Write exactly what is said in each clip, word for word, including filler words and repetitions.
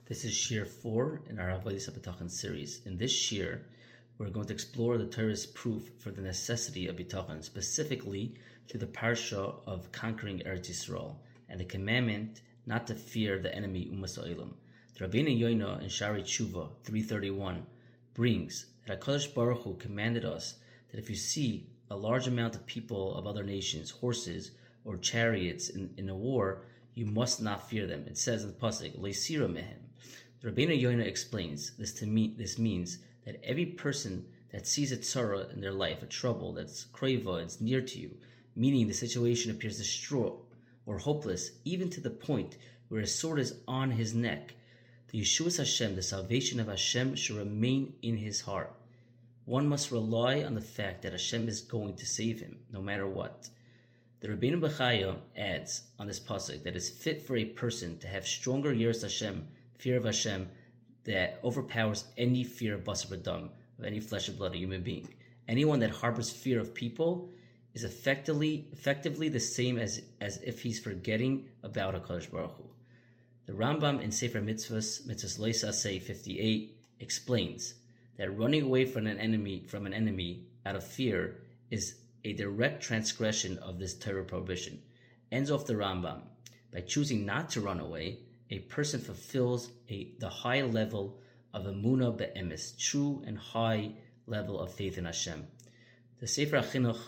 This is Shir four in our Avodas HaBitachon series. In this Shir, we're going to explore the Torah's proof for the necessity of Bitachon, specifically through the parsha of conquering Eretz Yisrael and the commandment not to fear the enemy Umas Ha'olam. The Rabbeinu Yoina in Shari Tshuva three thirty-one brings that HaKadosh Baruch Hu commanded us that if you see a large amount of people of other nations, horses or chariots in, in a war, you must not fear them. It says in the pasuk, Leisira mehem. The Rabbeinu Yoina explains this to me. This means that every person that sees a tzara in their life, a trouble that's kreva, it's near to you, meaning the situation appears distraught or hopeless, even to the point where a sword is on his neck, the Yeshuas Hashem, the salvation of Hashem, should remain in his heart. One must rely on the fact that Hashem is going to save him, no matter what. The Rabbeinu Bechaya adds on this pasuk that it's fit for a person to have stronger yiras Hashem, fear of Hashem, that overpowers any fear of basar v'dam, of any flesh and blood, a human being. Anyone that harbors fear of people is effectively effectively the same as, as if he's forgetting about HaKadosh Baruch Hu. The Rambam in Sefer Mitzvahs, Mitzvahs Lo Yisaseh fifty-eight, explains that running away from an enemy from an enemy out of fear is a direct transgression of this Torah prohibition. Ends off the Rambam, by choosing not to run away, a person fulfills a, the high level of emunah be'emes, true and high level of faith in Hashem. The Sefer HaChinuch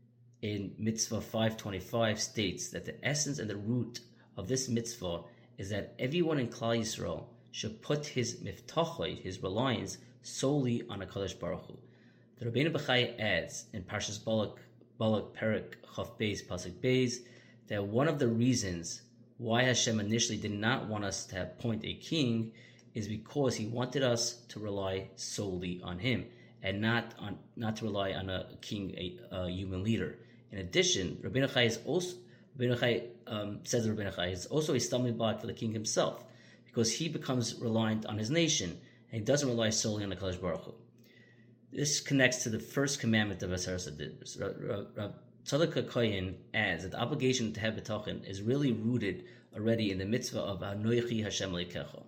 in Mitzvah five twenty-five states that the essence and the root of this mitzvah is that everyone in Klal Yisrael should put his miftachai, his reliance, solely on HaKadosh Baruch Hu. The Rabbeinu Bechaya adds in Parshas Balak, Balak Perik Chaf Beis Pasuk Beis that one of the reasons why Hashem initially did not want us to appoint a king is because He wanted us to rely solely on Him and not on not to rely on a king, a, a human leader. In addition, Rabbeinu Bechaya is also Rabbeinu Bechaya um, says Rabbeinu Bechaya is also a stumbling block for the king himself because he becomes reliant on his nation and he doesn't rely solely on the HaKadosh Baruch Hu. This connects to the first commandment of Aseret Hadibros. Tzadok HaKohen adds that the obligation to have bitachon is really rooted already in the mitzvah of Anochi Hashem Elokecha.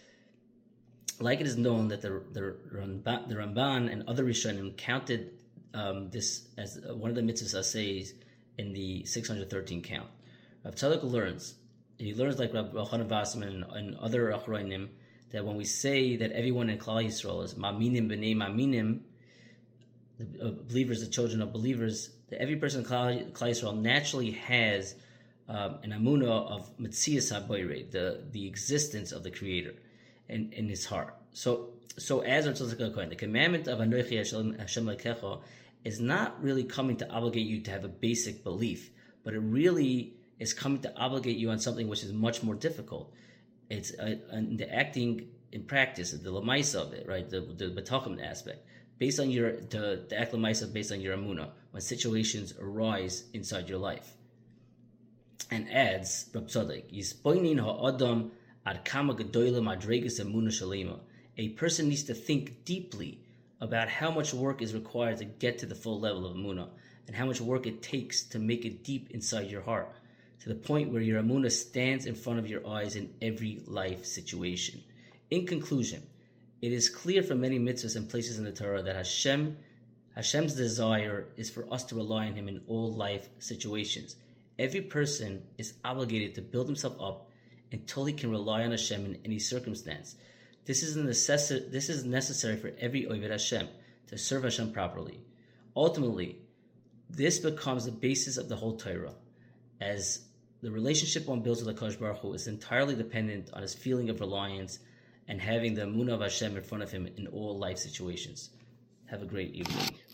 Like it is known that the the Ramban, the Ramban and other Rishonim counted um, this as one of the mitzvahs asayis in the six hundred thirteen count. Rav Tzadok learns, he learns like Rav Yochanan Wasserman and, and other Achronim, that when we say that everyone in Klal Yisrael is Ma'aminim b'nei Ma'aminim, the uh, believers, the children of believers, that every person in Klal, Klal Yisrael naturally has um, an amunah of Metzias HaBoirei, the the existence of the Creator, in, in his heart. So, so as our Tzadok HaKohen, the commandment of Anochi Hashem Elokecha is not really coming to obligate you to have a basic belief, but it really is coming to obligate you on something which is much more difficult. It's uh, the acting in practice, the lamaisa of it, right? The the bitachon aspect, based on your the the act lamaisa based on your amunah when situations arise inside your life. And adds Rab Tzadok, Yispoinin ha'adam ad kama gedola madregas emunah shalema. A person needs to think deeply about how much work is required to get to the full level of emunah, and how much work it takes to make it deep inside your heart, to the point where your emunah stands in front of your eyes in every life situation. In conclusion, it is clear from many mitzvahs and places in the Torah that Hashem, Hashem's desire is for us to rely on Him in all life situations. Every person is obligated to build himself up until he can rely on Hashem in any circumstance. This is, a necess- this is necessary for every Oved Hashem to serve Hashem properly. Ultimately, this becomes the basis of the whole Torah, as the relationship one builds with HaKadosh Baruch Hu is entirely dependent on his feeling of reliance and having the emunah of Hashem in front of him in all life situations. Have a great evening.